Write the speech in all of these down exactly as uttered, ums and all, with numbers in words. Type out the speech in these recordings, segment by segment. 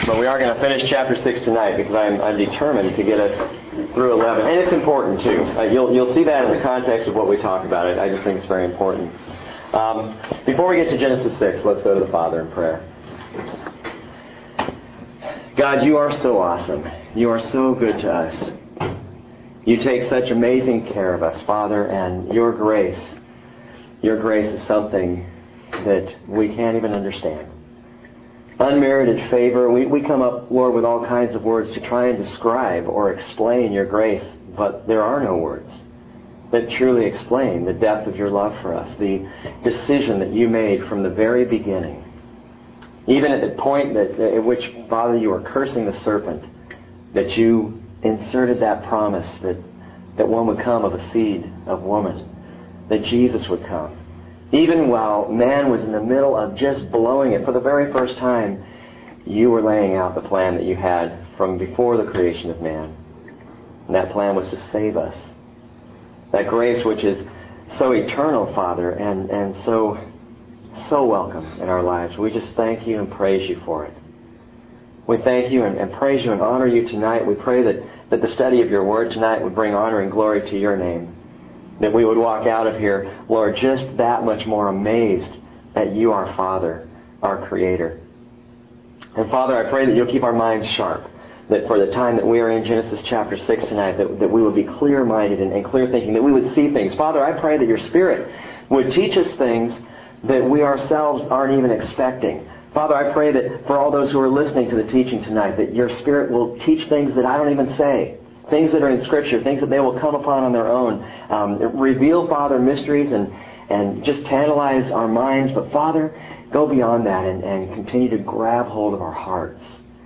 but we are going to finish chapter six tonight because I'm, I'm determined to get us through eleven. And it's important, too. Uh, you'll, you'll see that in the context of what we talk about. I, I just think it's very important. Um, before we get to Genesis six, let's go to the Father in prayer. God, you are so awesome. You are so good to us. You take such amazing care of us, Father, and your grace, your grace is something that we can't even understand. Unmerited favor. We, we come up, Lord, with all kinds of words to try and describe or explain your grace, but there are no words that truly explain the depth of your love for us, the decision that you made from the very beginning. Even at the point that at which, Father, you were cursing the serpent, that you inserted that promise that, that one would come of a seed of woman, that Jesus would come. Even while man was in the middle of just blowing it for the very first time, you were laying out the plan that you had from before the creation of man. And that plan was to save us. That grace which is so eternal, Father, and, and so, so welcome in our lives. We just thank you and praise you for it. We thank you and, and praise you and honor you tonight. We pray that, that the study of your word tonight would bring honor and glory to your name. That we would walk out of here, Lord, just that much more amazed at you, our Father, our Creator. And Father, I pray that you'll keep our minds sharp. That for the time that we are in Genesis chapter six tonight, that, that we would be clear-minded and, and clear-thinking, that we would see things. Father, I pray that your Spirit would teach us things that we ourselves aren't even expecting. Father, I pray that for all those who are listening to the teaching tonight, that your Spirit will teach things that I don't even say. Things that are in Scripture, things that they will come upon on their own. Um, reveal, Father, mysteries and, and just tantalize our minds. But, Father, go beyond that and, and continue to grab hold of our hearts.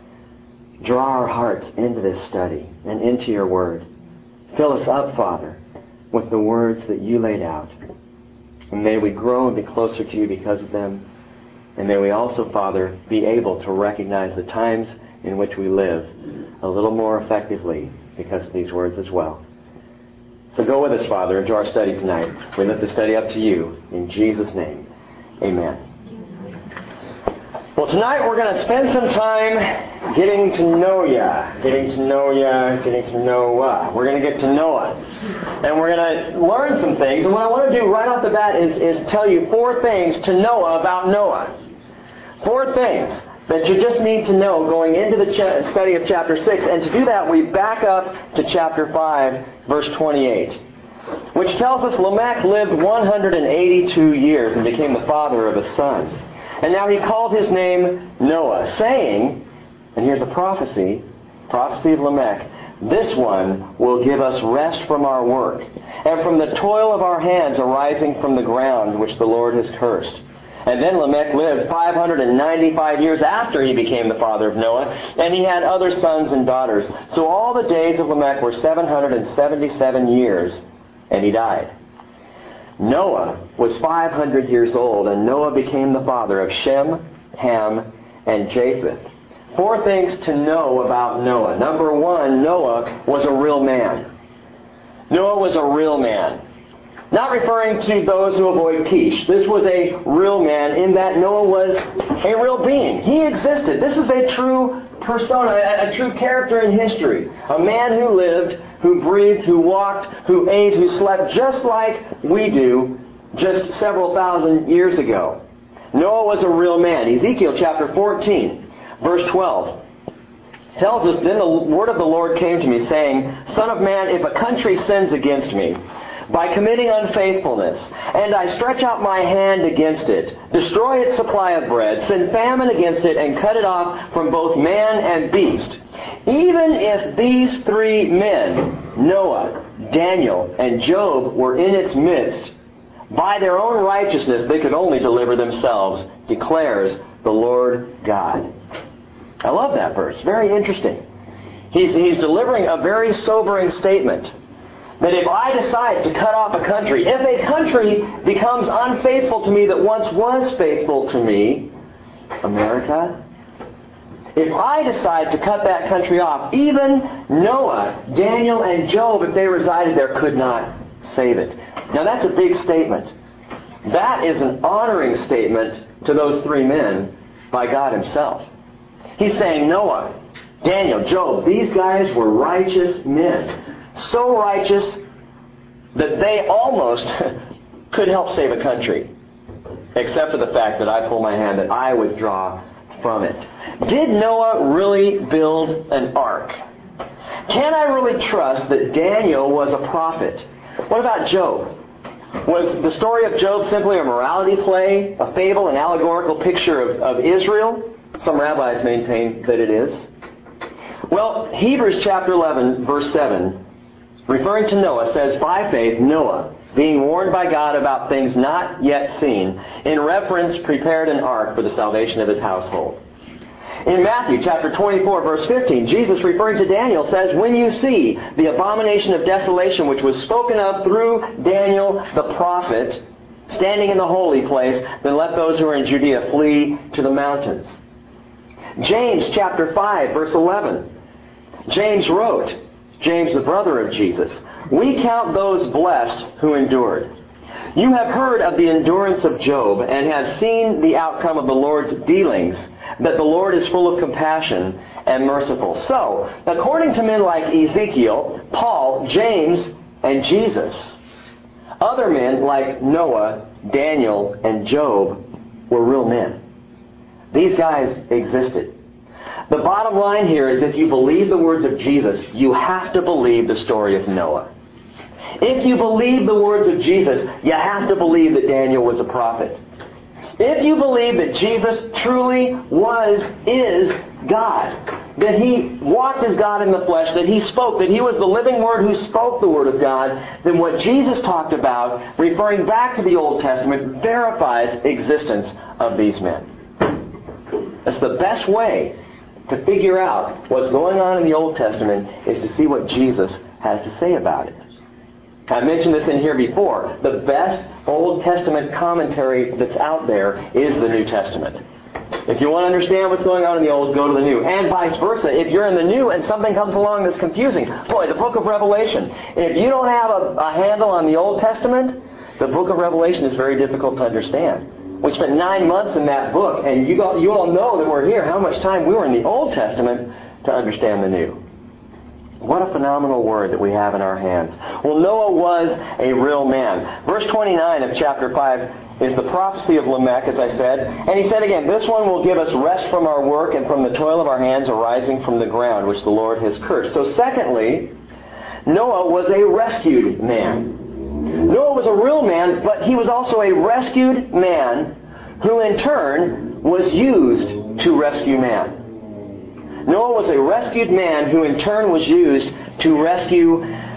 Draw our hearts into this study and into your word. Fill us up, Father, with the words that you laid out. And may we grow and be closer to you because of them. And may we also, Father, be able to recognize the times in which we live a little more effectively because of these words as well. So go with us, Father, into our study tonight. We lift the study up to you. In Jesus' name, amen. Well, tonight we're going to spend some time getting to know ya. Getting to know ya, getting to Noah. We're going to get to Noah. And we're going to learn some things. And what I want to do right off the bat is, is tell you four things to Noah about Noah. Four things that you just need to know going into the ch- study of chapter six. And to do that, we back up to chapter five, verse twenty-eight, which tells us Lamech lived one hundred eighty-two years and became the father of a son. And now he called his name Noah, saying, and here's a prophecy, prophecy of Lamech, this one will give us rest from our work, and from the toil of our hands arising from the ground which the Lord has cursed. And then Lamech lived five hundred ninety-five years after he became the father of Noah, and he had other sons and daughters. So all the days of Lamech were seven hundred seventy-seven years, and he died. Noah was five hundred years old, and Noah became the father of Shem, Ham, and Japheth. Four things to know about Noah. Number one, Noah was a real man. Noah was a real man. Not referring to those who avoid quiche. This was a real man in that Noah was a real being. He existed. This is a true persona, a, a true character in history. A man who lived, who breathed, who walked, who ate, who slept, just like we do just several thousand years ago. Noah was a real man. Ezekiel chapter fourteen, verse twelve. Tells us, then the word of the Lord came to me, saying, Son of man, if a country sins against me, by committing unfaithfulness, and I stretch out my hand against it, destroy its supply of bread, send famine against it, and cut it off from both man and beast, even if these three men, Noah, Daniel, and Job, were in its midst, by their own righteousness they could only deliver themselves, declares the Lord God. I love that verse. Very interesting. He's, he's delivering a very sobering statement. That if I decide to cut off a country, if a country becomes unfaithful to me that once was faithful to me, America, if I decide to cut that country off, even Noah, Daniel, and Job, if they resided there, could not save it. Now that's a big statement. That is an honoring statement to those three men by God Himself. He's saying Noah, Daniel, Job, these guys were righteous men. So righteous that they almost could help save a country. Except for the fact that I pull my hand that I withdraw from it. Did Noah really build an ark? Can I really trust that Daniel was a prophet? What about Job? Was the story of Job simply a morality play, a fable, an allegorical picture of, of Israel? Some rabbis maintain that it is. Well, Hebrews chapter eleven, verse seven, referring to Noah, says, by faith, Noah, being warned by God about things not yet seen, in reference prepared an ark for the salvation of his household. In Matthew chapter twenty-four, verse fifteen, Jesus, referring to Daniel, says, when you see the abomination of desolation which was spoken of through Daniel the prophet, standing in the holy place, then let those who are in Judea flee to the mountains. James chapter five, verse eleven. James wrote, James the brother of Jesus, we count those blessed who endured. You have heard of the endurance of Job and have seen the outcome of the Lord's dealings, that the Lord is full of compassion and merciful. So, according to men like Ezekiel, Paul, James, and Jesus, other men like Noah, Daniel, and Job were real men. These guys existed. The bottom line here is if you believe the words of Jesus, you have to believe the story of Noah. If you believe the words of Jesus, you have to believe that Daniel was a prophet. If you believe that Jesus truly was, is God, that He walked as God in the flesh, that He spoke, that He was the living Word who spoke the Word of God, then what Jesus talked about, referring back to the Old Testament, verifies existence of these men. That's the best way to figure out what's going on in the Old Testament, is to see what Jesus has to say about it. I mentioned this in here before. The best Old Testament commentary that's out there is the New Testament. If you want to understand what's going on in the Old, go to the New. And vice versa. If you're in the New and something comes along that's confusing, boy, the book of Revelation. If you don't have a, a handle on the Old Testament, the book of Revelation is very difficult to understand. We spent nine months in that book, and you all, you all know that we're here, how much time we were in the Old Testament to understand the New. What a phenomenal word that we have in our hands. Well, Noah was a real man. Verse twenty-nine of chapter five is the prophecy of Lamech, as I said. And he said again, this one will give us rest from our work and from the toil of our hands arising from the ground, which the Lord has cursed. So secondly, Noah was a rescued man. Noah was a real man, but he was also a rescued man who in turn was used to rescue man. Noah was a rescued man who in turn was used to rescue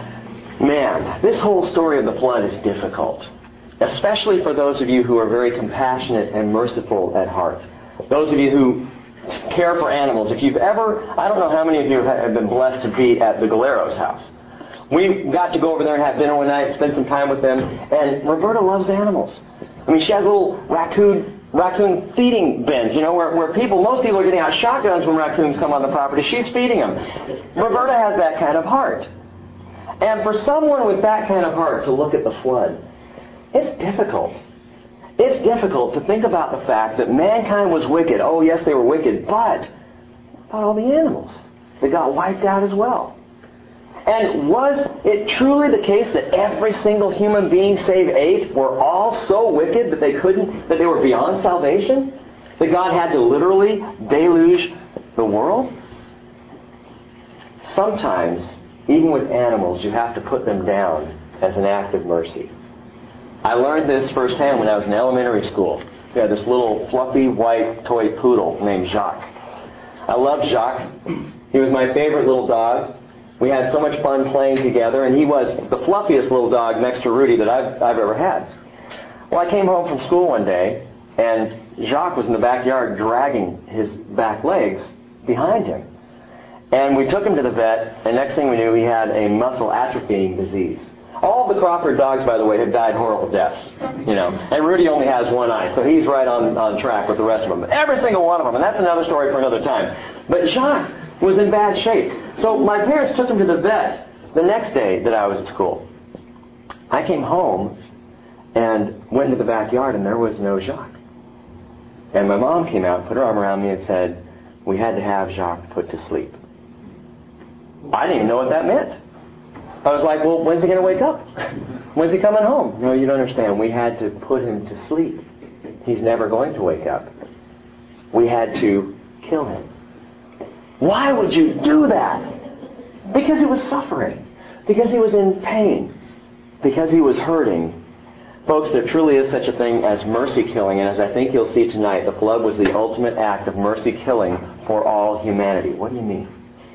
man. This whole story of the flood is difficult, especially for those of you who are very compassionate and merciful at heart. Those of you who care for animals. If you've ever, I don't know how many of you have been blessed to be at the Galeros house. We got to go over there and have dinner one night, spend some time with them, and Roberta loves animals. I mean, she has little raccoon raccoon feeding bins, you know, where, where people, most people are getting out shotguns when raccoons come on the property. She's feeding them. Roberta has that kind of heart. And for someone with that kind of heart to look at the flood, it's difficult. It's difficult to think about the fact that mankind was wicked. Oh, yes, they were wicked, but about all the animals that got wiped out as well. And was it truly the case that every single human being save eight were all so wicked that they couldn't, that they were beyond salvation? That God had to literally deluge the world? Sometimes, even with animals, you have to put them down as an act of mercy. I learned this firsthand when I was in elementary school. We had this little fluffy white toy poodle named Jacques. I loved Jacques. He was my favorite little dog. We had so much fun playing together, and he was the fluffiest little dog next to Rudy that I've, I've ever had. Well, I came home from school one day, and Jacques was in the backyard dragging his back legs behind him. And we took him to the vet, and next thing we knew, he had a muscle atrophying disease. All the Crawford dogs, by the way, have died horrible deaths. You know, and Rudy only has one eye, so he's right on, on track with the rest of them. Every single one of them, and that's another story for another time. But Jacques was in bad shape. So my parents took him to the vet the next day that I was at school. I came home and went into the backyard, and there was no Jacques. And my mom came out, put her arm around me, and said, we had to have Jacques put to sleep. I didn't even know what that meant. I was like, well, when's he going to wake up? When's he coming home? No, you don't understand. We had to put him to sleep. He's never going to wake up. We had to kill him. Why would you do that? Because he was suffering. Because he was in pain. Because he was hurting. Folks, there truly is such a thing as mercy killing, and as I think you'll see tonight, the flood was the ultimate act of mercy killing for all humanity. What do you mean?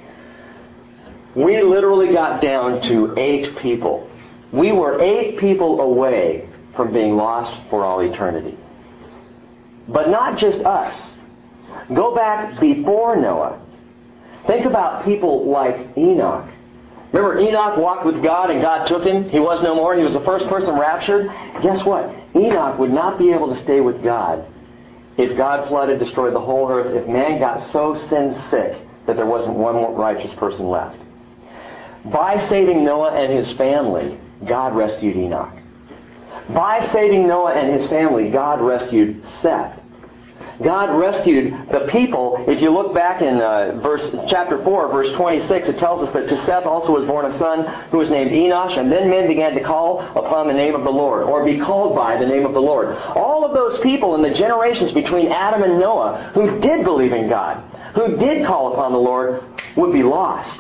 We literally got down to eight people. We were eight people away from being lost for all eternity. But not just us. Go back before Noah. Think about people like Enoch. Remember, Enoch walked with God and God took him. He was no more. He was the first person raptured. Guess what? Enoch would not be able to stay with God if God flooded, destroyed the whole earth, if man got so sin sick that there wasn't one more righteous person left. By saving Noah and his family, God rescued Enoch. By saving Noah and his family, God rescued Seth. God rescued the people. If you look back in uh, verse chapter four, verse twenty-six, it tells us that to Seth also was born a son who was named Enosh, and then men began to call upon the name of the Lord, or be called by the name of the Lord. All of those people in the generations between Adam and Noah who did believe in God, who did call upon the Lord, would be lost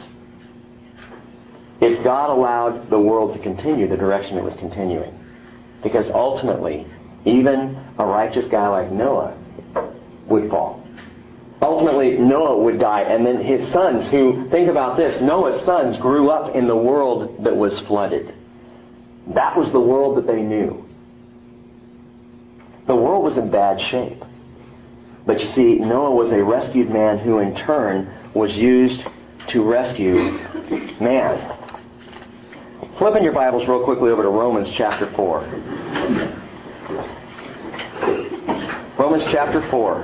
if God allowed the world to continue the direction it was continuing. Because ultimately, even a righteous guy like Noah would fall. Ultimately, Noah would die, and then his sons, who, think about this, Noah's sons grew up in the world that was flooded. That was the world that they knew. The world was in bad shape. But you see, Noah was a rescued man who in turn was used to rescue man. Flip in your Bibles real quickly over to Romans chapter four. Romans chapter four.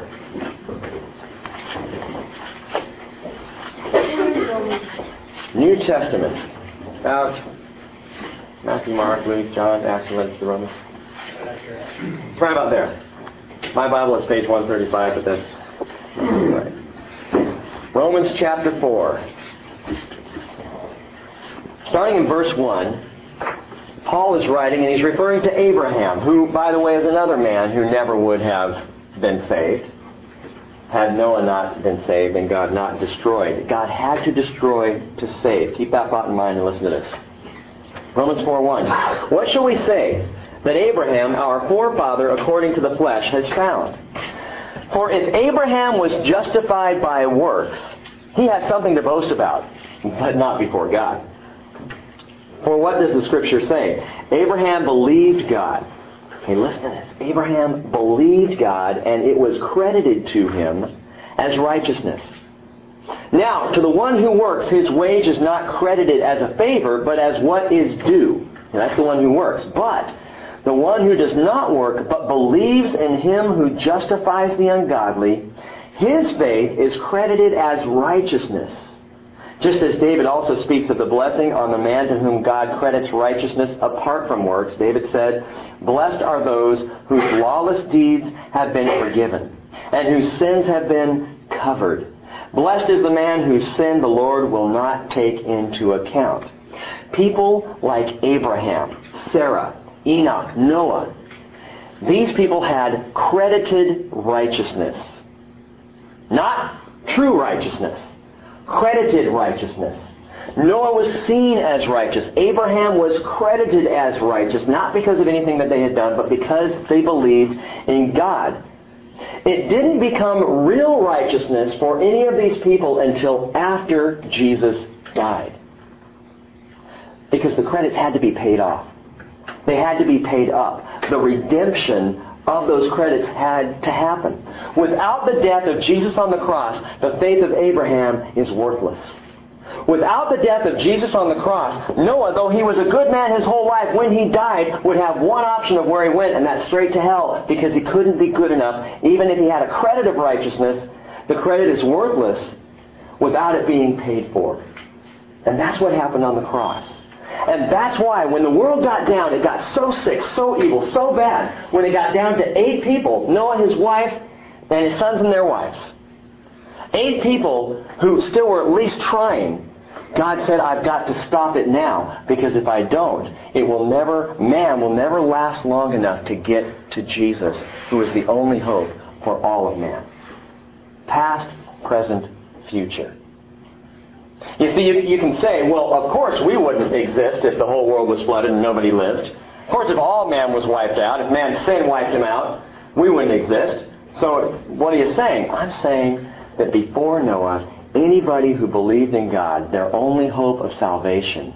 New Testament. Out. Matthew, Mark, Luke, John, Acts, and the Romans. It's right about there. My Bible is page one thirty-five, but that's right. Romans chapter four. Starting in verse one, Paul is writing, and he's referring to Abraham, who, by the way, is another man who never would have been saved had Noah not been saved and God not destroyed. God had to destroy to save. Keep that thought in mind and listen to this. Romans four one. What shall we say that Abraham, our forefather, according to the flesh, has found? For if Abraham was justified by works, he has something to boast about, but not before God. For what does the Scripture say? Abraham believed God. Okay, listen to this. Abraham believed God, and it was credited to him as righteousness. Now, to the one who works, his wage is not credited as a favor, but as what is due. And that's the one who works. But the one who does not work, but believes in him who justifies the ungodly, his faith is credited as righteousness. Just as David also speaks of the blessing on the man to whom God credits righteousness apart from works, David said, "Blessed are those whose lawless deeds have been forgiven, and whose sins have been covered. Blessed is the man whose sin the Lord will not take into account." People like Abraham, Sarah, Enoch, Noah, these people had credited righteousness. Not true righteousness. Credited righteousness. Noah was seen as righteous. Abraham was credited as righteous, not because of anything that they had done, but because they believed in God. It didn't become real righteousness for any of these people until after Jesus died. Because the credits had to be paid off. They had to be paid up. The redemption of those credits had to happen. Without the death of Jesus on the cross, the faith of Abraham is worthless. Without the death of Jesus on the cross, Noah, though he was a good man his whole life, when he died, would have one option of where he went, and that's straight to hell, because he couldn't be good enough. Even if he had a credit of righteousness, the credit is worthless without it being paid for. And that's what happened on the cross. And that's why when the world got down, it got so sick, so evil, so bad, when it got down to eight people, Noah, his wife, and his sons and their wives. Eight people who still were at least trying. God said, I've got to stop it now, because if I don't, it will never, man will never last long enough to get to Jesus, who is the only hope for all of man. Past, present, future. You see, you, you can say, well, of course we wouldn't exist if the whole world was flooded and nobody lived. Of course, if all man was wiped out, if man's sin wiped him out, we wouldn't exist. So what are you saying? I'm saying that before Noah, anybody who believed in God, their only hope of salvation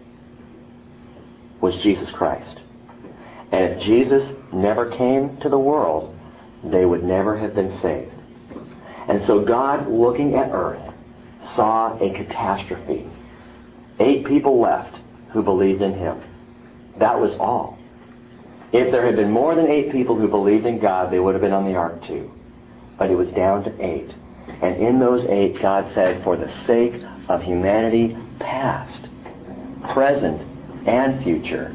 was Jesus Christ. And if Jesus never came to the world, they would never have been saved. And so God, looking at earth, saw a catastrophe. Eight people left who believed in Him. That was all. If there had been more than eight people who believed in God, they would have been on the ark too. But it was down to eight. And in those eight, God said, for the sake of humanity past, present, and future,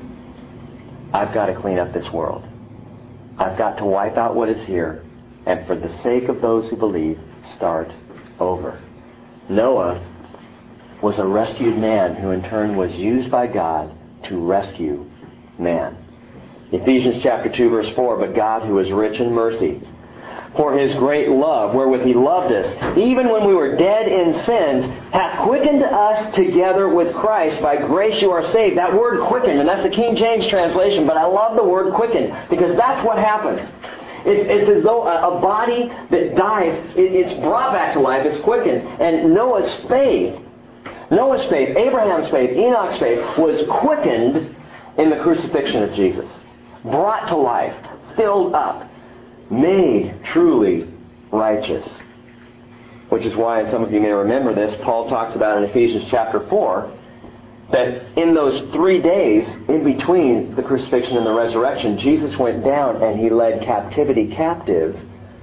I've got to clean up this world. I've got to wipe out what is here, and for the sake of those who believe, start over. Noah was a rescued man who in turn was used by God to rescue man. Ephesians chapter two, verse four, but God, who is rich in mercy, for His great love, wherewith He loved us, even when we were dead in sins, hath quickened us together with Christ. By grace you are saved. That word quickened, and that's the King James translation, but I love the word quickened, because that's what happens. It's, it's as though a, a body that dies, it, it's brought back to life, it's quickened. And Noah's faith, Noah's faith, Abraham's faith, Enoch's faith, was quickened in the crucifixion of Jesus. Brought to life, filled up, made truly righteous. Which is why, and some of you may remember this, Paul talks about in Ephesians chapter four, that in those three days in between the crucifixion and the resurrection, Jesus went down and He led captivity captive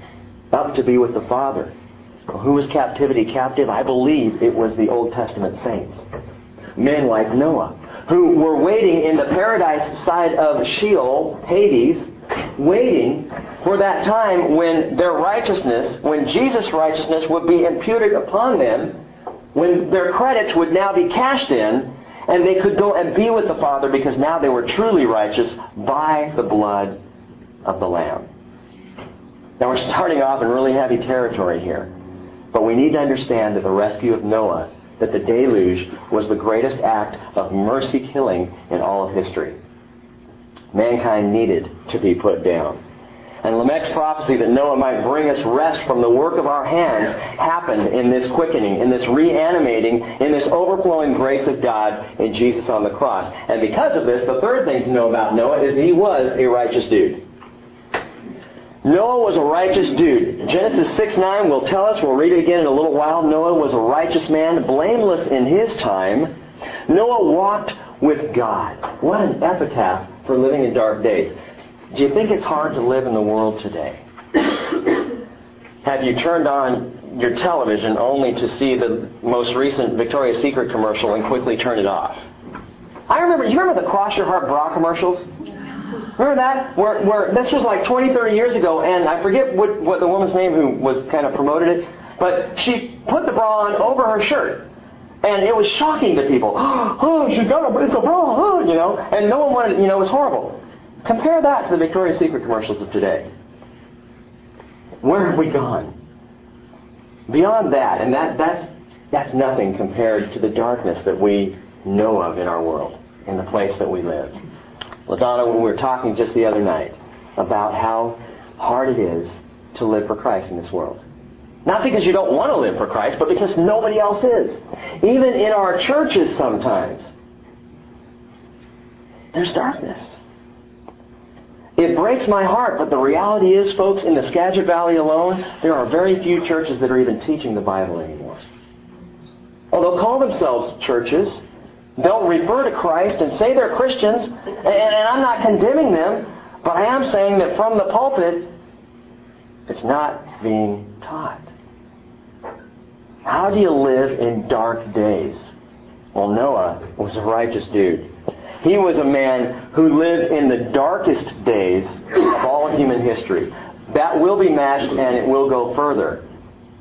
up to be with the Father. Well, who was captivity captive? I believe it was the Old Testament saints. Men like Noah, who were waiting in the paradise side of Sheol, Hades, waiting for that time when their righteousness, when Jesus' righteousness would be imputed upon them, when their credits would now be cashed in, and they could go and be with the Father because now they were truly righteous by the blood of the Lamb. Now we're starting off in really heavy territory here, but we need to understand that the rescue of Noah, that the deluge was the greatest act of mercy killing in all of history. Mankind needed to be put down. And Lamech's prophecy that Noah might bring us rest from the work of our hands happened in this quickening, in this reanimating, in this overflowing grace of God in Jesus on the cross. And because of this, the third thing to know about Noah is that he was a righteous dude. Noah was a righteous dude. Genesis six nine will tell us, we'll read it again in a little while, Noah was a righteous man, blameless in his time. Noah walked with God. What an epitaph for living in dark days. Do you think it's hard to live in the world today? Have you turned on your television only to see the most recent Victoria's Secret commercial and quickly turn it off? I remember, do you remember the Cross Your Heart bra commercials? Remember that? Where, where this was like twenty, thirty years ago, and I forget what, what the woman's name who was kind of promoted it, but she put the bra on over her shirt. And it was shocking to people. Oh, she's got a, it's a bra, oh, you know, and no one wanted, you know, it was horrible. Compare that to the Victoria's Secret commercials of today. Where have we gone? Beyond that, and that, that's, that's nothing compared to the darkness that we know of in our world, in the place that we live. LaDonna, we were talking just the other night about how hard it is to live for Christ in this world. Not because you don't want to live for Christ, but because nobody else is. Even in our churches sometimes, there's darkness. It breaks my heart, but the reality is, folks, in the Skagit Valley alone, there are very few churches that are even teaching the Bible anymore. Oh, they'll call themselves churches. They'll refer to Christ and say they're Christians, and, and I'm not condemning them, but I am saying that from the pulpit, it's not being taught. How do you live in dark days? Well, Noah was a righteous dude. He was a man who lived in the darkest days of all of human history. That will be matched and it will go further.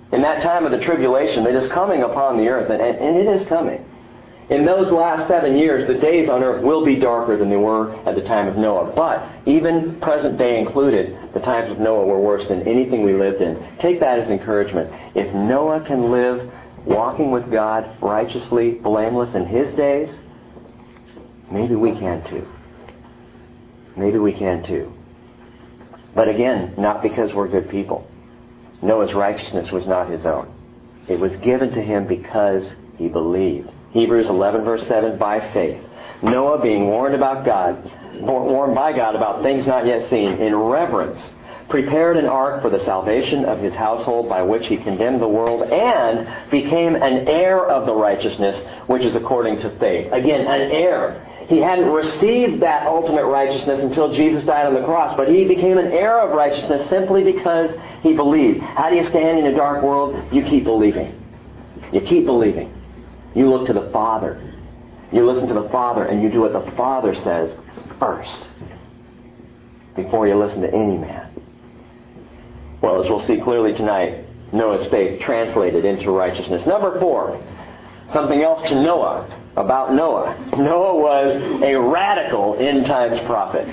In that time of the tribulation that is coming upon the earth, and, and it is coming. In those last seven years, the days on earth will be darker than they were at the time of Noah. But, even present day included, the times of Noah were worse than anything we lived in. Take that as encouragement. If Noah can live walking with God righteously, blameless in his days, maybe we can too. Maybe we can too. But again, not because we're good people. Noah's righteousness was not his own. It was given to him because he believed. Hebrews eleven verse seven, by faith. Noah, being warned about God, warned by God about things not yet seen, in reverence, prepared an ark for the salvation of his household, by which he condemned the world and became an heir of the righteousness which is according to faith. Again, an heir. He hadn't received that ultimate righteousness until Jesus died on the cross, but he became an heir of righteousness simply because he believed. How do you stand in a dark world? You keep believing. You keep believing. You look to the Father. You listen to the Father and you do what the Father says first before you listen to any man. Well, as we'll see clearly tonight, Noah's faith translated into righteousness. Number four, something else to Noah, about Noah. Noah was a radical end times prophet.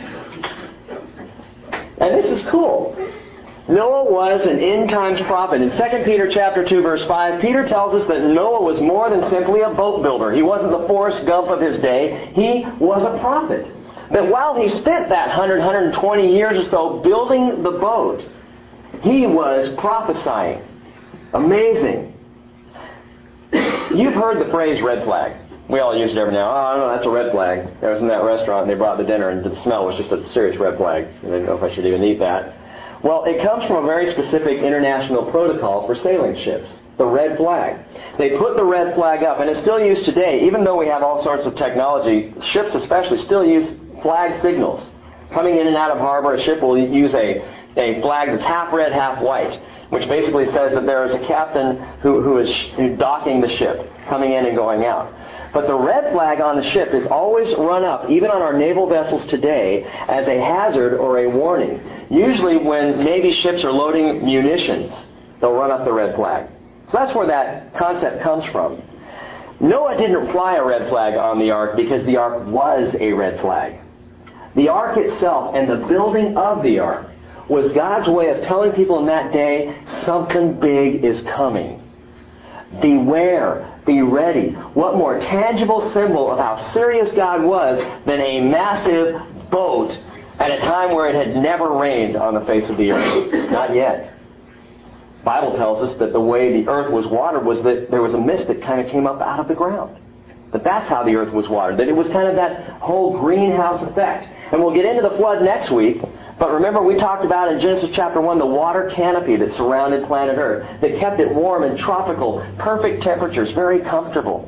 And this is cool. Noah was an end times prophet. In Second Peter chapter two, verse five, Peter tells us that Noah was more than simply a boat builder. He wasn't the Forrest Gump of his day. He was a prophet. That while he spent that one hundred, one hundred twenty years or so building the boat, he was prophesying. Amazing. You've heard the phrase red flag. We all use it every now. Oh, no, that's a red flag. I was in that restaurant and they brought the dinner and the smell was just a serious red flag. I didn't know if I should even eat that. Well, it comes from a very specific international protocol for sailing ships, the red flag. They put the red flag up, and it's still used today. Even though we have all sorts of technology, ships especially still use flag signals. Coming in and out of harbor, a ship will use a, a flag that's half red, half white, which basically says that there is a captain who, who is docking the ship, coming in and going out. But the red flag on the ship is always run up, even on our naval vessels today, as a hazard or a warning. Usually when Navy ships are loading munitions, they'll run up the red flag. So that's where that concept comes from. Noah didn't fly a red flag on the ark because the ark was a red flag. The ark itself and the building of the ark was God's way of telling people in that day, something big is coming. Beware. Be ready. What more tangible symbol of how serious God was than a massive boat at a time where it had never rained on the face of the earth? Not yet. The Bible tells us that the way the earth was watered was that there was a mist that kind of came up out of the ground. That that's how the earth was watered. That it was kind of that whole greenhouse effect. And we'll get into the flood next week. But remember, we talked about in Genesis chapter one the water canopy that surrounded planet Earth, that kept it warm and tropical, perfect temperatures, very comfortable.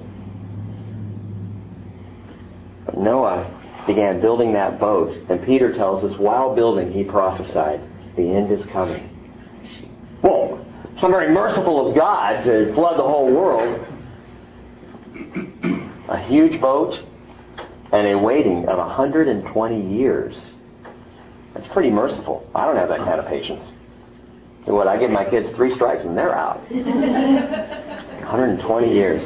But Noah began building that boat, and Peter tells us while building he prophesied, the end is coming. Well, some very merciful of God to flood the whole world. A huge boat and a waiting of one hundred twenty years. That's pretty merciful. I don't have that kind of patience. You know what? I give my kids three strikes and they're out. one hundred twenty years.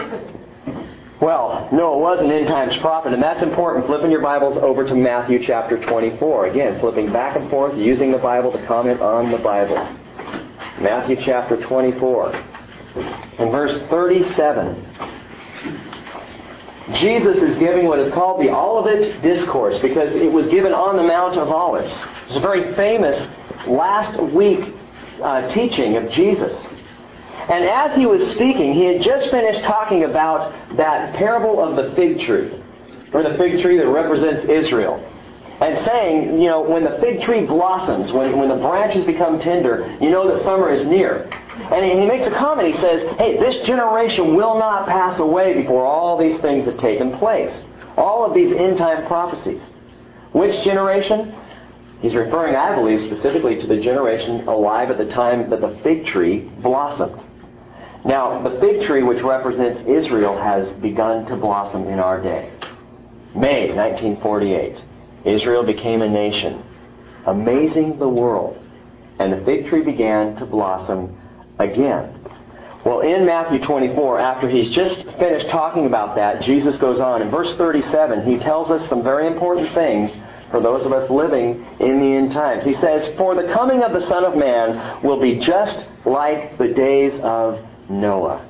Well, Noah was an end times prophet, and that's important. Flipping your Bibles over to Matthew chapter twenty-four. Again, flipping back and forth, using the Bible to comment on the Bible. Matthew chapter twenty-four. In verse thirty-seven. Jesus is giving what is called the Olivet Discourse because it was given on the Mount of Olives. It's a very famous last week uh, teaching of Jesus. And as he was speaking, he had just finished talking about that parable of the fig tree, or the fig tree that represents Israel. And saying, you know, when the fig tree blossoms, when, when the branches become tender, you know that summer is near. And he makes a comment. He says, hey, this generation will not pass away before all these things have taken place. All of these end-time prophecies. Which generation? He's referring, I believe, specifically to the generation alive at the time that the fig tree blossomed. Now, the fig tree, which represents Israel, has begun to blossom in our day. May nineteen forty-eight. Israel became a nation, amazing the world. And the fig tree began to blossom again. Well, in Matthew twenty-four, after he's just finished talking about that, Jesus goes on. In verse thirty-seven, he tells us some very important things for those of us living in the end times. He says, "For the coming of the Son of Man will be just like the days of Noah."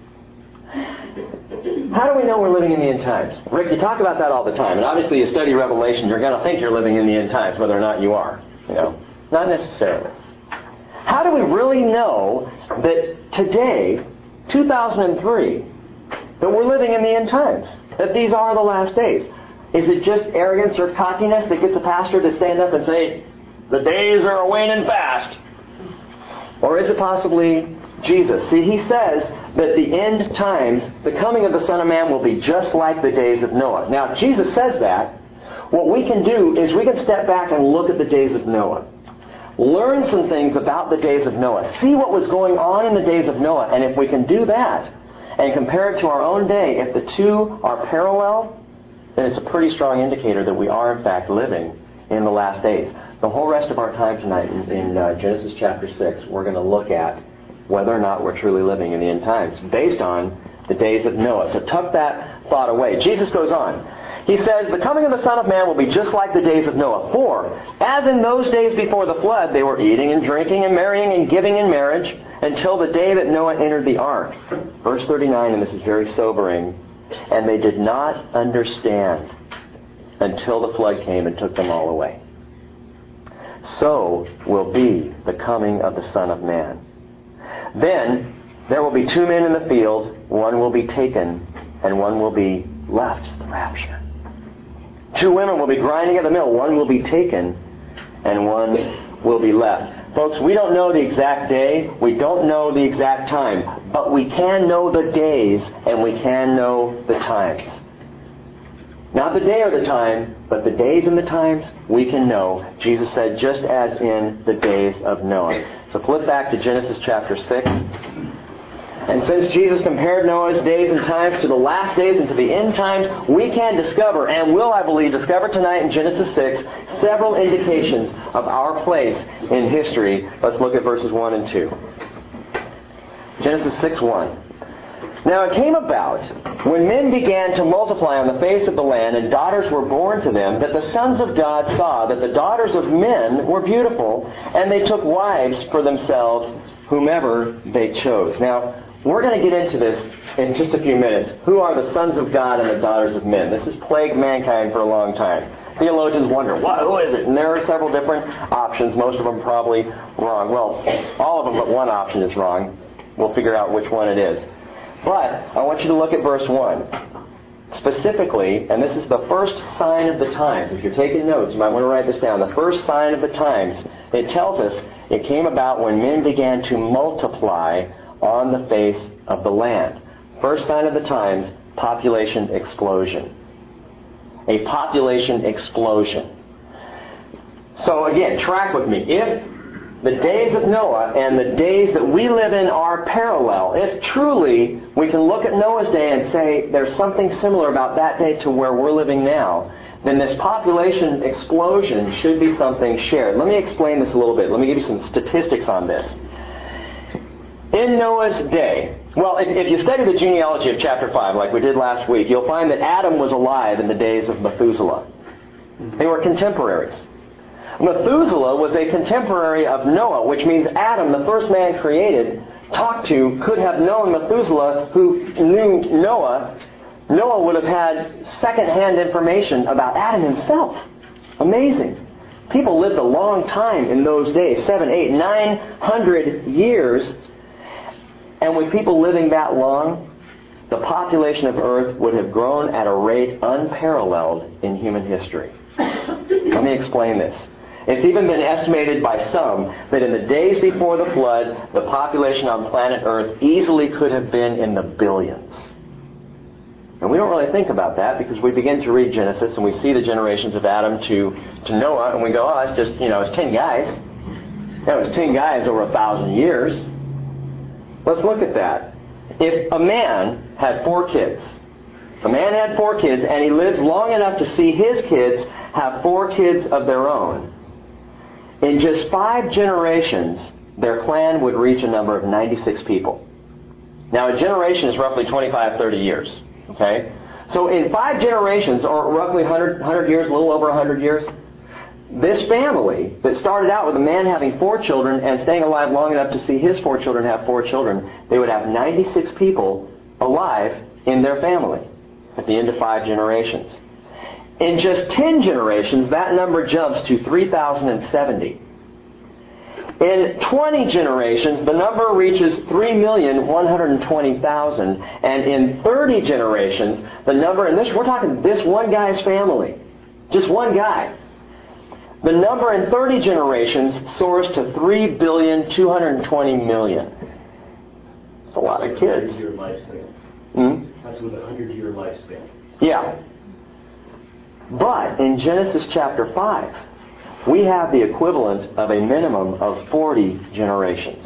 How do we know we're living in the end times? Rick, you talk about that all the time. And obviously you study Revelation, you're going to think you're living in the end times, whether or not you are. You know, not necessarily. How do we really know that today, two thousand three, that we're living in the end times? That these are the last days? Is it just arrogance or cockiness that gets a pastor to stand up and say, the days are waning fast? Or is it possibly Jesus? See, he says that the end times, the coming of the Son of Man will be just like the days of Noah. Now, Jesus says that. What we can do is we can step back and look at the days of Noah. Learn some things about the days of Noah. See what was going on in the days of Noah. And if we can do that and compare it to our own day, if the two are parallel, then it's a pretty strong indicator that we are, in fact, living in the last days. The whole rest of our time tonight in, in uh, Genesis chapter six, we're going to look at whether or not we're truly living in the end times based on the days of Noah. So tuck that thought away. Jesus goes on. He says, "The coming of the Son of Man will be just like the days of Noah. For, as in those days before the flood, they were eating and drinking and marrying and giving in marriage until the day that Noah entered the ark." Verse thirty-nine, and this is very sobering. "And they did not understand until the flood came and took them all away. So will be the coming of the Son of Man. Then there will be two men in the field, one will be taken, and one will be left." It's the rapture. Two women will be grinding at the mill, one will be taken, and one will be left. Folks, we don't know the exact day, we don't know the exact time, but we can know the days, and we can know the times. Not the day or the time, but the days and the times we can know. Jesus said, just as in the days of Noah. So flip back to Genesis chapter six. And since Jesus compared Noah's days and times to the last days and to the end times, we can discover, and will, I believe, discover tonight in Genesis six, several indications of our place in history. Let's look at verses one and two. Genesis six one. "Now it came about, when men began to multiply on the face of the land, and daughters were born to them, that the sons of God saw that the daughters of men were beautiful, and they took wives for themselves, whomever they chose." Now, we're going to get into this in just a few minutes. Who are the sons of God and the daughters of men? This has plagued mankind for a long time. Theologians wonder, what, who is it? And there are several different options, most of them probably wrong. Well, all of them but one option is wrong. We'll figure out which one it is. But I want you to look at verse one. Specifically, and this is the first sign of the times. If you're taking notes, you might want to write this down. The first sign of the times. It tells us it came about when men began to multiply on the face of the land. First sign of the times, population explosion. A population explosion. So again, track with me. If the days of Noah and the days that we live in are parallel, if truly we can look at Noah's day and say there's something similar about that day to where we're living now, then this population explosion should be something shared. Let me explain this a little bit. Let me give you some statistics on this. In Noah's day, well, if, if you study the genealogy of chapter five, like we did last week, you'll find that Adam was alive in the days of Methuselah. They were contemporaries. Methuselah was a contemporary of Noah, which means Adam, the first man created, talked to, could have known Methuselah, who knew Noah. Noah would have had second-hand information about Adam himself. Amazing. People lived a long time in those days, seven, eight, nine hundred years. And with people living that long, the population of Earth would have grown at a rate unparalleled in human history. Let me explain this. It's even been estimated by some that in the days before the flood, the population on planet Earth easily could have been in the billions. And we don't really think about that because we begin to read Genesis and we see the generations of Adam to, to Noah and we go, oh, it's just, you know, it's ten guys. You know, it's ten guys over a thousand years. Let's look at that. If a man had four kids, a man had four kids and he lived long enough to see his kids have four kids of their own, in just five generations, their clan would reach a number of ninety-six people. Now, a generation is roughly twenty-five, thirty years. Okay? So in five generations, or roughly one hundred, one hundred years, a little over one hundred years, this family that started out with a man having four children and staying alive long enough to see his four children have four children, they would have ninety-six people alive in their family at the end of five generations. In just ten generations, that number jumps to three thousand seventy. In twenty generations, the number reaches three million one hundred twenty thousand. And in thirty generations, the number, and this, we're talking this one guy's family, just one guy. The number in thirty generations soars to three billion two hundred twenty million. That's a lot of kids. one hundred year lifespan. Hmm? That's with a one hundred year lifespan. Yeah. But in Genesis chapter five, we have the equivalent of a minimum of forty generations.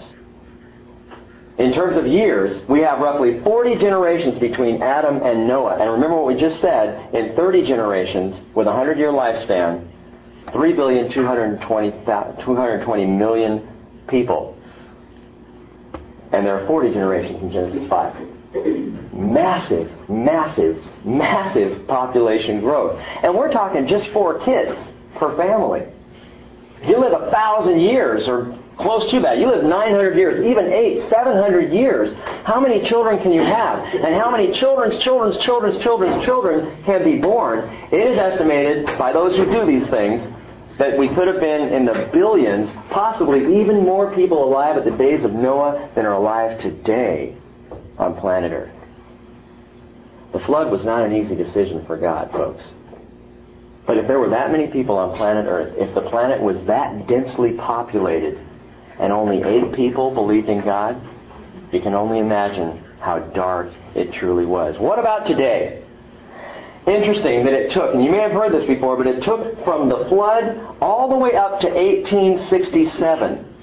In terms of years, we have roughly forty generations between Adam and Noah. And remember what we just said, in thirty generations, with a one hundred year lifespan, three billion two hundred twenty million people. And there are forty generations in Genesis five. Massive, massive, massive population growth. And we're talking just four kids per family. You live a thousand years, or close to that. You live nine hundred years, even eight, seven hundred years. How many children can you have? And how many children's children's children's children's children can be born? It is estimated by those who do these things that we could have been in the billions, possibly even more people alive at the days of Noah than are alive today on planet Earth. The flood was not an easy decision for God, folks. But if there were that many people on planet Earth, if the planet was that densely populated, and only eight people believed in God, you can only imagine how dark it truly was. What about today? Interesting that it took, and you may have heard this before, but it took from the flood all the way up to eighteen sixty-seven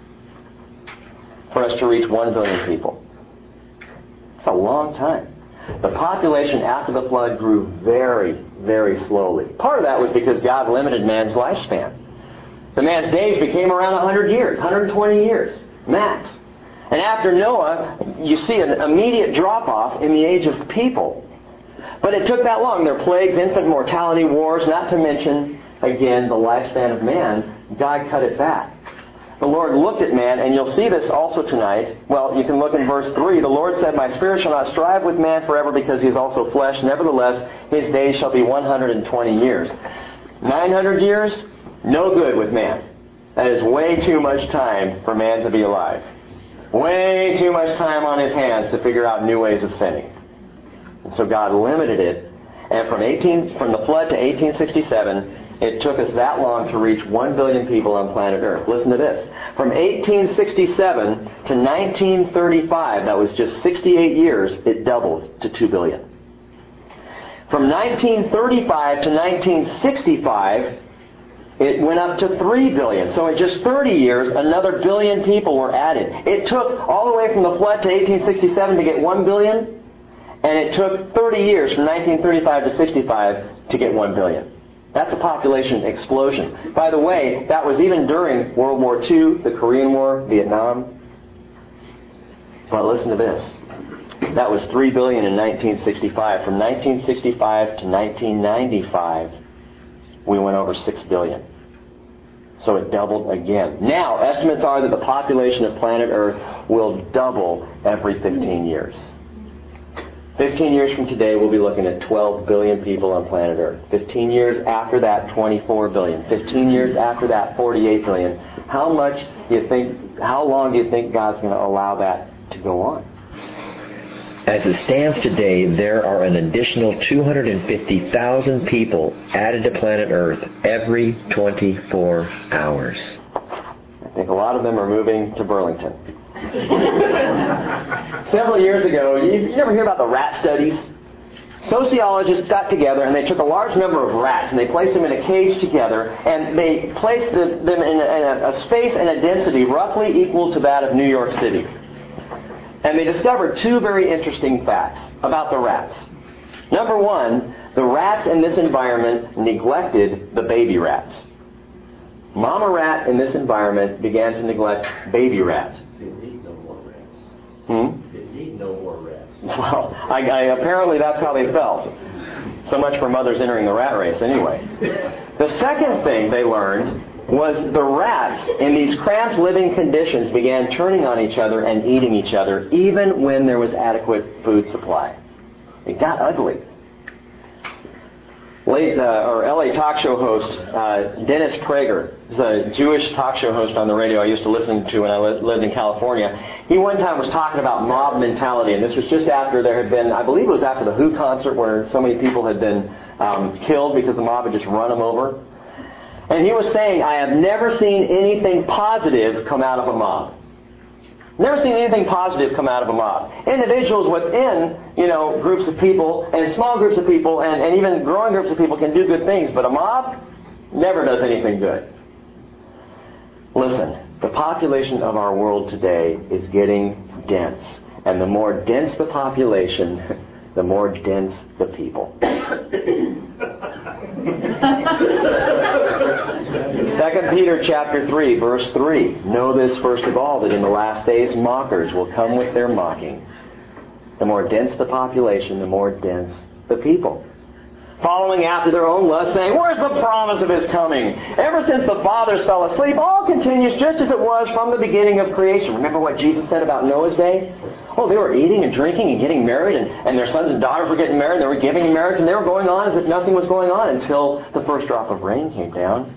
for us to reach one billion people. It's a long time. The population after the flood grew very, very slowly. Part of that was because God limited man's lifespan. The man's days became around one hundred years, one hundred twenty years, max. And after Noah, you see an immediate drop-off in the age of people. But it took that long. There were plagues, infant mortality, wars, not to mention, again, the lifespan of man. God cut it back. The Lord looked at man, and you'll see this also tonight. Well, you can look in verse three. The Lord said, "My spirit shall not strive with man forever, because he is also flesh. Nevertheless, his days shall be one hundred twenty years." nine hundred years? No good with man. That is way too much time for man to be alive. Way too much time on his hands to figure out new ways of sinning. And so God limited it. And from eighteen, from the flood to eighteen sixty-seven, it took us that long to reach one billion people on planet Earth. Listen to this. From eighteen sixty-seven to nineteen thirty-five, that was just sixty-eight years, it doubled to two billion. From nineteen thirty-five to nineteen sixty-five, it went up to three billion. So in just thirty years, another billion people were added. It took all the way from the flood to eighteen sixty-seven to get one billion, and it took thirty years from nineteen thirty-five to sixty-five to get one billion. That's a population explosion. By the way, that was even during World War Two, the Korean War, Vietnam. But listen to this. That was three billion in nineteen sixty-five. From nineteen sixty-five to nineteen ninety-five, we went over six billion. So it doubled again. Now, estimates are that the population of planet Earth will double every fifteen years. fifteen years from today, we'll be looking at twelve billion people on planet Earth. fifteen years after that, twenty-four billion. fifteen years after that, forty-eight billion. How much do you think, how long do you think God's going to allow that to go on? As it stands today, there are an additional two hundred fifty thousand people added to planet Earth every twenty-four hours. I think a lot of them are moving to Burlington. Several years ago, you, you ever hear about the rat studies? Sociologists got together and they took a large number of rats and they placed them in a cage together, and they placed the, them in, a, in a, a space and a density roughly equal to that of New York City. And they discovered two very interesting facts about the rats. Number one, the rats in this environment neglected the baby rats. Mama rat in this environment began to neglect baby rat. They need no more rats. Hmm? They need no Well, I, I, apparently that's how they felt. So much for mothers entering the rat race anyway. The second thing they learned was the rats in these cramped living conditions began turning on each other and eating each other even when there was adequate food supply. It got ugly. Late, uh, or L A talk show host uh, Dennis Prager is a Jewish talk show host on the radio I used to listen to when I li- lived in California. He one time was talking about mob mentality, and this was just after there had been, I believe it was after the Who concert where so many people had been um, killed because the mob had just run them over. And he was saying, I have never seen anything positive come out of a mob. Never seen anything positive come out of a mob. Individuals within, you know, groups of people and small groups of people and, and even growing groups of people can do good things, but a mob never does anything good. Listen, the population of our world today is getting dense. And the more dense the population, the more dense the people. Second Peter chapter three, verse three. Know this first of all, that in the last days mockers will come with their mocking. The more dense the population, the more dense the people. Following after their own lust, saying, where's the promise of His coming? Ever since the fathers fell asleep, all continues just as it was from the beginning of creation. Remember what Jesus said about Noah's day? Oh, they were eating and drinking and getting married, and, and their sons and daughters were getting married, and they were giving in marriage, and they were going on as if nothing was going on until the first drop of rain came down.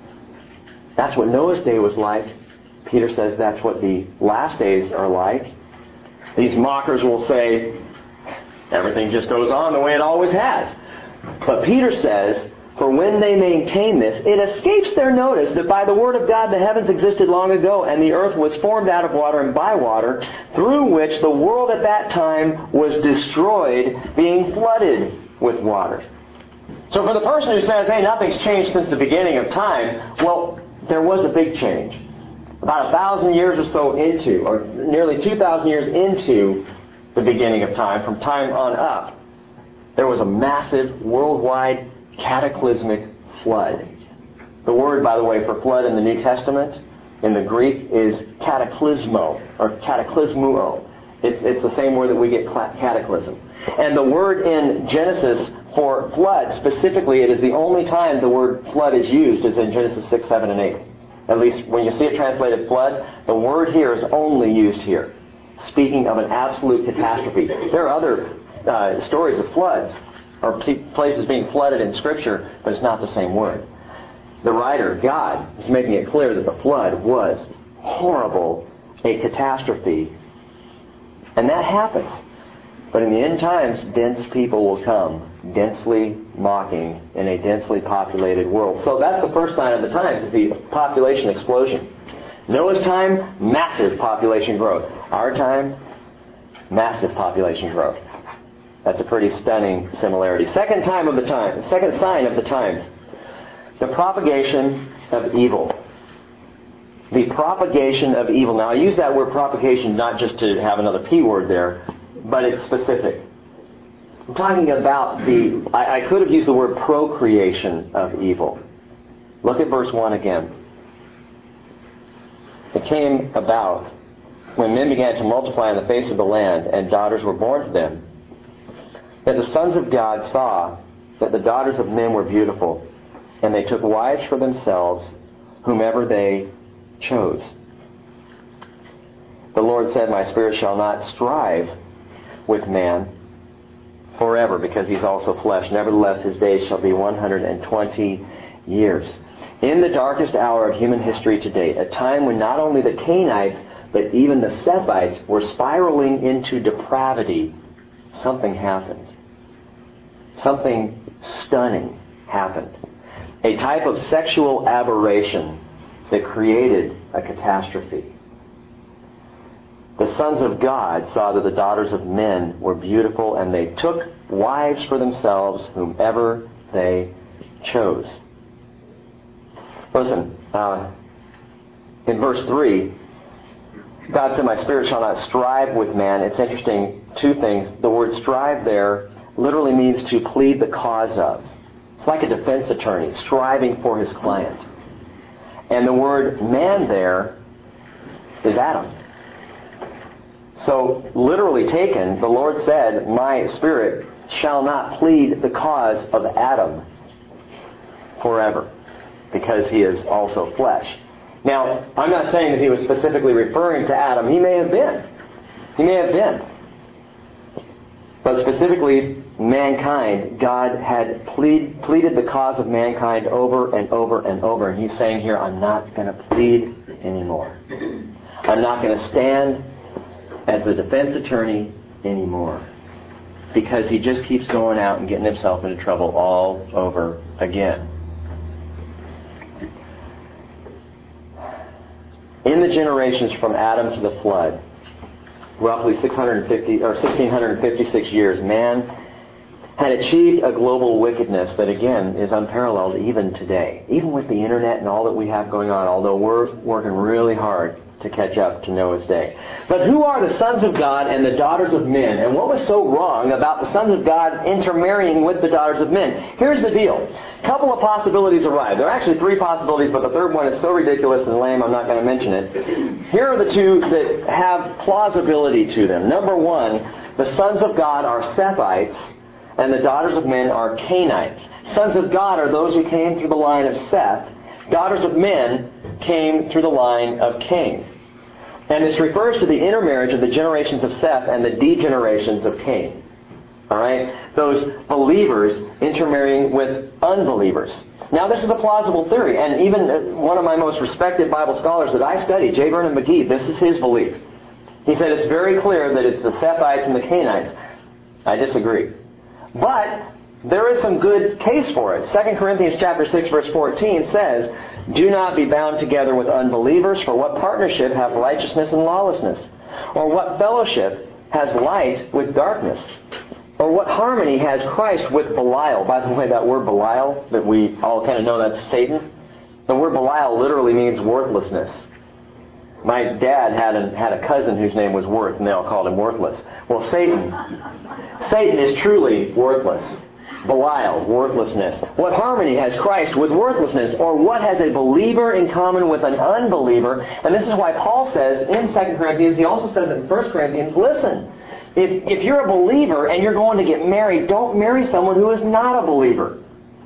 That's what Noah's day was like. Peter says that's what the last days are like. These mockers will say, everything just goes on the way it always has. But Peter says, for when they maintain this, it escapes their notice that by the word of God the heavens existed long ago, and the earth was formed out of water and by water, through which the world at that time was destroyed, being flooded with water. So for the person who says, hey, nothing's changed since the beginning of time, well, there was a big change. About a thousand years or so into, or nearly two thousand years into the beginning of time, from time on up, there was a massive worldwide cataclysmic flood. The word, by the way, for flood in the New Testament, in the Greek, is cataclysmo, or cataclysmuo. It's, it's the same word that we get cataclysm. And the word in Genesis for flood, specifically, it is the only time the word flood is used is in Genesis six, seven, and eight. At least when you see it translated flood, the word here is only used here, speaking of an absolute catastrophe. There are other uh, stories of floods, or places being flooded in Scripture, but it's not the same word. The writer, God, is making it clear that the flood was horrible, a catastrophe. And that happened. But in the end times, dense people will come, densely mocking in a densely populated world. So that's the first sign of the times, is the population explosion. Noah's time, massive population growth. Our time, massive population growth. That's a pretty stunning similarity. Second time of the time, second sign of the times, the propagation of evil. The propagation of evil. Now I use that word propagation not just to have another P word there, but it's specific. I'm talking about the, I, I could have used the word procreation of evil. Look at verse one again. It came about when men began to multiply on the face of the land, and daughters were born to them, that the sons of God saw that the daughters of men were beautiful, and they took wives for themselves, whomever they chose. The Lord said, my spirit shall not strive with man forever, because he's also flesh. Nevertheless, his days shall be one hundred twenty years. In the darkest hour of human history to date, a time when not only the Cainites, but even the Sethites were spiraling into depravity, something happened. Something stunning happened. A type of sexual aberration that created a catastrophe. The sons of God saw that the daughters of men were beautiful, and they took wives for themselves, whomever they chose. Listen, uh, in verse three, God said, my spirit shall not strive with man. It's interesting, two things. The word strive there literally means to plead the cause of. It's like a defense attorney striving for his client. And the word man there is Adam. So, literally taken, the Lord said, my Spirit shall not plead the cause of Adam forever, because he is also flesh. Now, I'm not saying that he was specifically referring to Adam. He may have been. He may have been. But specifically, mankind, God had plead, pleaded the cause of mankind over and over and over. And he's saying here, I'm not going to plead anymore. I'm not going to stand as a defense attorney anymore. Because he just keeps going out and getting himself into trouble all over again. In the generations from Adam to the flood, roughly six hundred fifty or one thousand six hundred fifty-six years, man had achieved a global wickedness that, again, is unparalleled even today. Even with the internet and all that we have going on, although we're working really hard to catch up to Noah's day. But who are the sons of God and the daughters of men? And what was so wrong about the sons of God intermarrying with the daughters of men? Here's the deal. A couple of possibilities arrive. There are actually three possibilities, but the third one is so ridiculous and lame I'm not going to mention it. Here are the two that have plausibility to them. Number one, the sons of God are Sethites, and the daughters of men are Cainites. Sons of God are those who came through the line of Seth. Daughters of men came through the line of Cain. And this refers to the intermarriage of the generations of Seth and the degenerations of Cain. Alright? Those believers intermarrying with unbelievers. Now this is a plausible theory, and even one of my most respected Bible scholars that I study, J. Vernon McGee, this is his belief. He said it's very clear that it's the Sethites and the Cainites. I disagree. But there is some good case for it. Second Corinthians chapter six verse fourteen says, do not be bound together with unbelievers, for what partnership have righteousness and lawlessness? Or what fellowship has light with darkness? Or what harmony has Christ with Belial? By the way, that word Belial, that we all kind of know that's Satan, the word Belial literally means worthlessness. My dad had a, had a cousin whose name was Worth, and they all called him worthless. Well, Satan, Satan is truly worthless. Belial, worthlessness. What harmony has Christ with worthlessness? Or what has a believer in common with an unbeliever? And this is why Paul says in Second Corinthians, he also says in First Corinthians, listen, if, if you're a believer and you're going to get married, don't marry someone who is not a believer.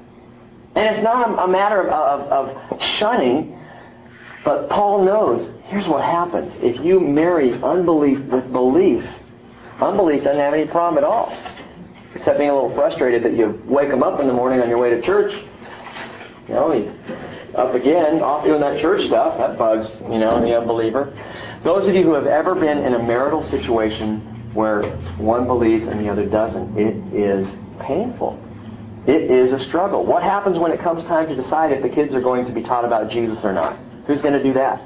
And it's not a, a matter of, of, of shunning, but Paul knows, here's what happens. If you marry unbelief with belief, unbelief doesn't have any problem at all. Except being a little frustrated that you wake them up in the morning on your way to church. You know, you, up again, off doing that church stuff. That bugs, you know, the unbeliever. Those of you who have ever been in a marital situation where one believes and the other doesn't, it is painful. It is a struggle. What happens when it comes time to decide if the kids are going to be taught about Jesus or not? Who's going to do that?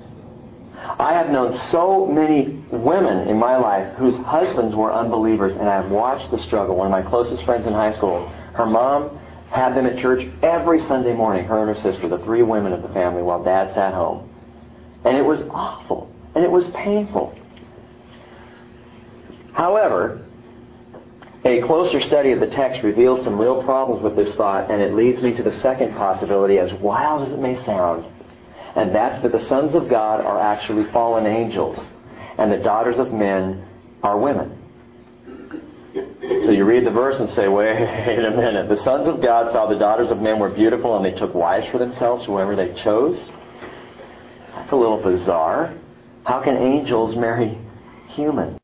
I have known so many women in my life whose husbands were unbelievers, and I've watched the struggle. One of my closest friends in high school, her mom had them at church every Sunday morning, her and her sister, the three women of the family, while Dad sat home. And it was awful, and it was painful. However, a closer study of the text reveals some real problems with this thought, and it leads me to the second possibility, as wild as it may sound. And that's that the sons of God are actually fallen angels, and the daughters of men are women. So you read the verse and say, wait a minute. The sons of God saw the daughters of men were beautiful, and they took wives for themselves, whoever they chose. That's a little bizarre. How can angels marry humans?